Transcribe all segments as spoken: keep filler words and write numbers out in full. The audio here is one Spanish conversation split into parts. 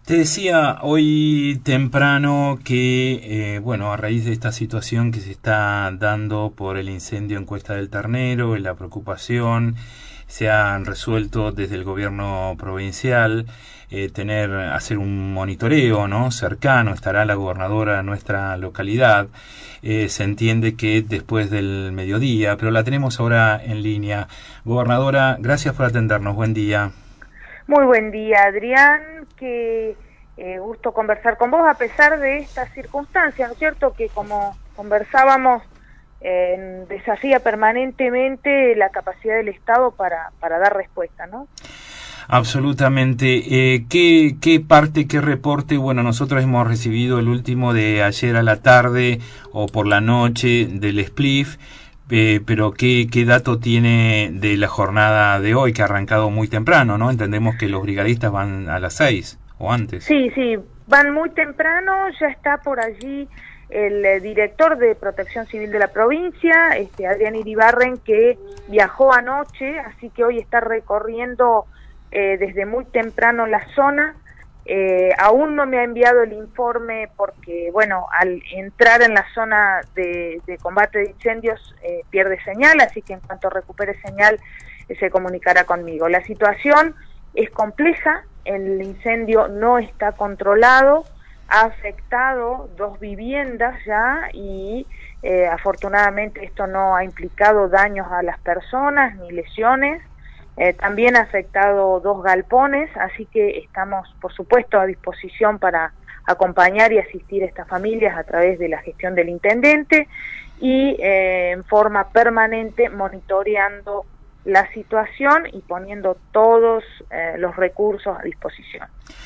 Te decía hoy temprano que, eh, bueno, a raíz de esta situación que se está dando por el incendio en Cuesta del Ternero y la preocupación, se han resuelto desde el gobierno provincial eh, tener, hacer un monitoreo, ¿no?, cercano. Estará la gobernadora de nuestra localidad. Eh, se entiende que después del mediodía, pero la tenemos ahora en línea. Gobernadora, gracias por atendernos. Buen día. Muy buen día, Adrián. Qué eh, gusto conversar con vos a pesar de estas circunstancias, ¿no es cierto? Que como conversábamos, eh, desafía permanentemente la capacidad del Estado para, para dar respuesta, ¿no? Absolutamente. Eh, ¿qué, ¿Qué parte, qué reporte? Bueno, nosotros hemos recibido el último de ayer a la tarde o por la noche del S P L I F, eh, pero ¿qué, ¿qué dato tiene de la jornada de hoy que ha arrancado muy temprano, ¿no? Entendemos que los brigadistas van a las seis o antes. Sí, sí, van muy temprano, ya está por allí el eh, director de Protección Civil de la provincia, este Adrián Iribarren, que viajó anoche, así que hoy está recorriendo eh, desde muy temprano la zona. Eh, aún no me ha enviado el informe porque, bueno, al entrar en la zona de, de combate de incendios eh, pierde señal, así que en cuanto recupere señal eh, se comunicará conmigo. La situación es compleja, el incendio no está controlado, ha afectado dos viviendas ya y eh, afortunadamente esto no ha implicado daños a las personas ni lesiones. Eh, también ha afectado dos galpones, así que estamos, por supuesto, a disposición para acompañar y asistir a estas familias a través de la gestión del intendente y eh, en forma permanente monitoreando la situación y poniendo todos eh, los recursos a disposición.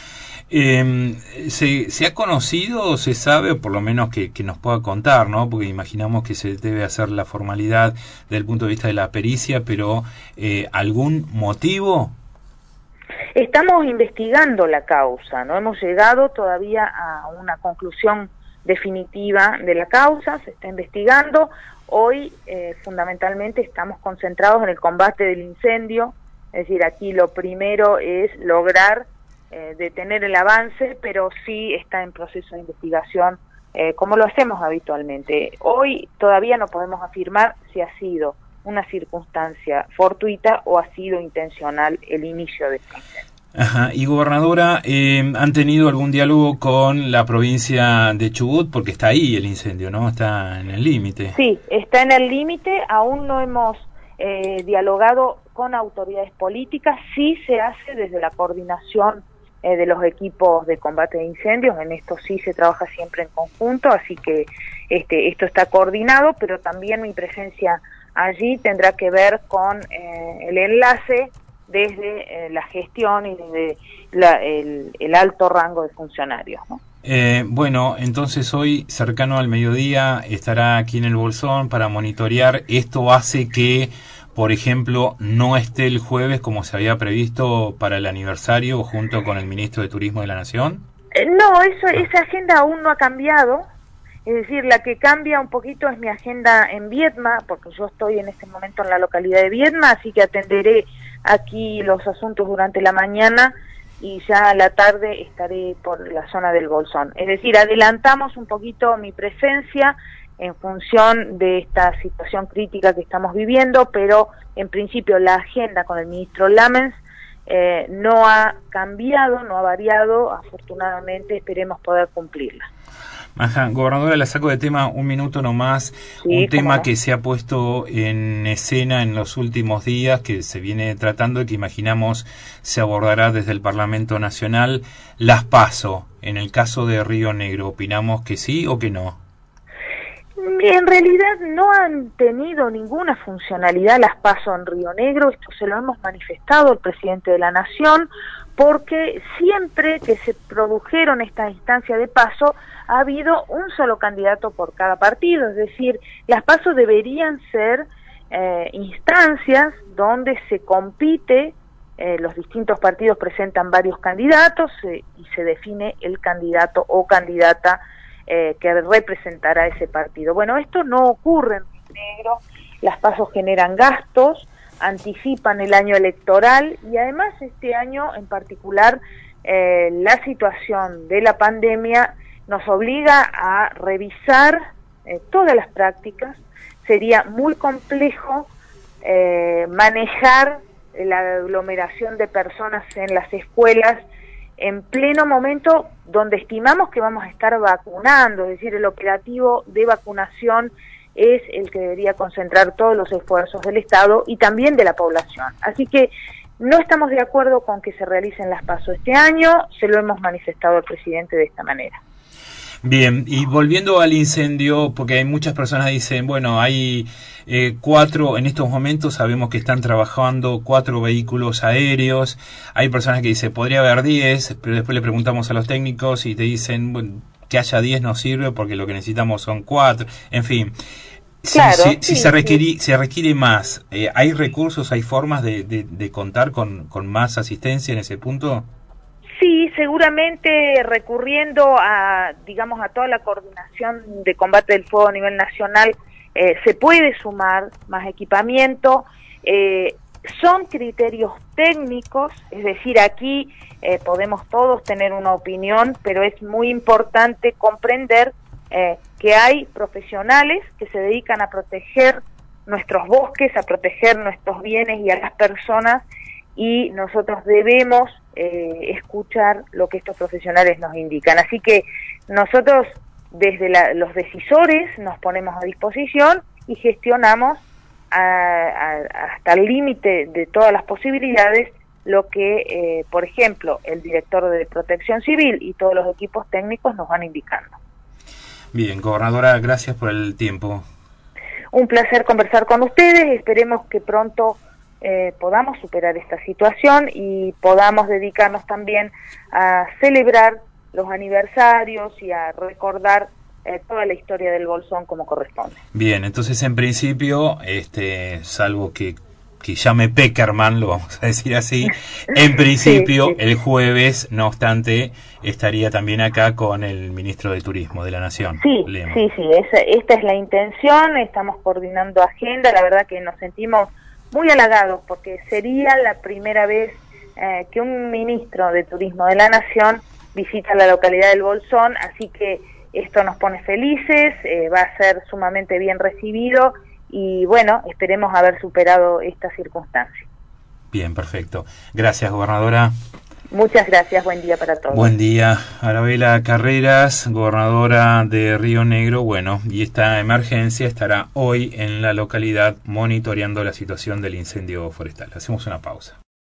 Eh, ¿se, ¿Se ha conocido o se sabe, o por lo menos que, que nos pueda contar, ¿no? Porque imaginamos que se debe hacer la formalidad desde el punto de vista de la pericia, pero eh, ¿algún motivo? Estamos investigando la causa, no hemos llegado todavía a una conclusión definitiva de la causa, se está investigando. Hoy eh, fundamentalmente estamos concentrados en el combate del incendio, es decir, aquí lo primero es lograr Eh, detener el avance, pero sí está en proceso de investigación, eh, como lo hacemos habitualmente. Hoy todavía no podemos afirmar si ha sido una circunstancia fortuita o ha sido intencional el inicio de este incendio. Ajá. Y gobernadora, eh, ¿han tenido algún diálogo con la provincia de Chubut? Porque está ahí el incendio, ¿no? Está en el límite. Sí, está en el límite, aún no hemos eh, dialogado con autoridades políticas, sí se hace desde la coordinación Eh, de los equipos de combate de incendios, en esto sí se trabaja siempre en conjunto, así que este, esto está coordinado, pero también mi presencia allí tendrá que ver con eh, el enlace desde eh, la gestión y desde la, el, el alto rango de funcionarios, ¿no? Eh, bueno, entonces hoy, cercano al mediodía, estará aquí en el Bolsón para monitorear. Esto hace que, por ejemplo, no esté el jueves como se había previsto para el aniversario junto con el ministro de Turismo de la Nación. Eh, no, eso, esa agenda aún no ha cambiado. Es decir, la que cambia un poquito es mi agenda en Viedma, porque yo estoy en este momento en la localidad de Viedma, así que atenderé aquí los asuntos durante la mañana y ya a la tarde estaré por la zona del Bolsón. Es decir, adelantamos un poquito mi presencia en función de esta situación crítica que estamos viviendo, pero en principio la agenda con el ministro Lamens eh, no ha cambiado, no ha variado, afortunadamente esperemos poder cumplirla. Ajá, gobernadora, la saco de tema un minuto nomás, Sí, un tema no. que se ha puesto en escena en los últimos días, que se viene tratando y que imaginamos se abordará desde el Parlamento Nacional, las PASO. En el caso de Río Negro, ¿opinamos que sí o que no? En realidad no han tenido ninguna funcionalidad las PASO en Río Negro, esto se lo hemos manifestado al presidente de la Nación, porque siempre que se produjeron estas instancias de PASO ha habido un solo candidato por cada partido, es decir, las PASO deberían ser eh, instancias donde se compite, eh, los distintos partidos presentan varios candidatos eh, y se define el candidato o candidata Eh, que representará ese partido. Bueno, esto no ocurre en Río Negro, las PASO generan gastos, anticipan el año electoral y además este año en particular eh, la situación de la pandemia nos obliga a revisar eh, todas las prácticas. Sería muy complejo eh, manejar la aglomeración de personas en las escuelas en pleno momento donde estimamos que vamos a estar vacunando, es decir, el operativo de vacunación es el que debería concentrar todos los esfuerzos del Estado y también de la población. Así que no estamos de acuerdo con que se realicen las PASO este año, se lo hemos manifestado al presidente de esta manera. Bien, y volviendo al incendio, porque hay muchas personas que dicen, bueno, hay eh, cuatro, en estos momentos sabemos que están trabajando cuatro vehículos aéreos, hay personas que dicen, podría haber diez, pero después le preguntamos a los técnicos y te dicen, bueno, que haya diez no sirve porque lo que necesitamos son cuatro, en fin. Claro, si, si, sí, si se, requiere, sí. se requiere más, eh, ¿hay recursos, hay formas de, de, de contar con, con más asistencia en ese punto? Sí, seguramente recurriendo a, digamos, a toda la coordinación de combate del fuego a nivel nacional, eh, se puede sumar más equipamiento. Eh, son criterios técnicos, es decir, aquí eh, podemos todos tener una opinión, pero es muy importante comprender eh, que hay profesionales que se dedican a proteger nuestros bosques, a proteger nuestros bienes y a las personas, y nosotros debemos eh, escuchar lo que estos profesionales nos indican. Así que nosotros desde la, los decisores nos ponemos a disposición y gestionamos a, a, hasta el límite de todas las posibilidades lo que, eh, por ejemplo, el director de Protección Civil y todos los equipos técnicos nos van indicando. Bien, gobernadora, gracias por el tiempo. Un placer conversar con ustedes, esperemos que pronto Eh, podamos superar esta situación y podamos dedicarnos también a celebrar los aniversarios y a recordar eh, toda la historia del Bolsón como corresponde. Bien, entonces en principio, este, salvo que, que llame Peckerman, lo vamos a decir así, en principio sí, sí. El jueves, no obstante, estaría también acá con el ministro de Turismo de la Nación. Sí, Lema. sí, sí, esa, esta es la intención, estamos coordinando agenda, la verdad que nos sentimos muy halagados porque sería la primera vez eh, que un ministro de Turismo de la Nación visita la localidad del Bolsón, así que esto nos pone felices, eh, va a ser sumamente bien recibido y bueno, esperemos haber superado esta circunstancia. Bien, perfecto. Gracias, gobernadora. Muchas gracias, buen día para todos. Buen día, Arabela Carreras, gobernadora de Río Negro. Bueno, y esta emergencia estará hoy en la localidad monitoreando la situación del incendio forestal. Hacemos una pausa.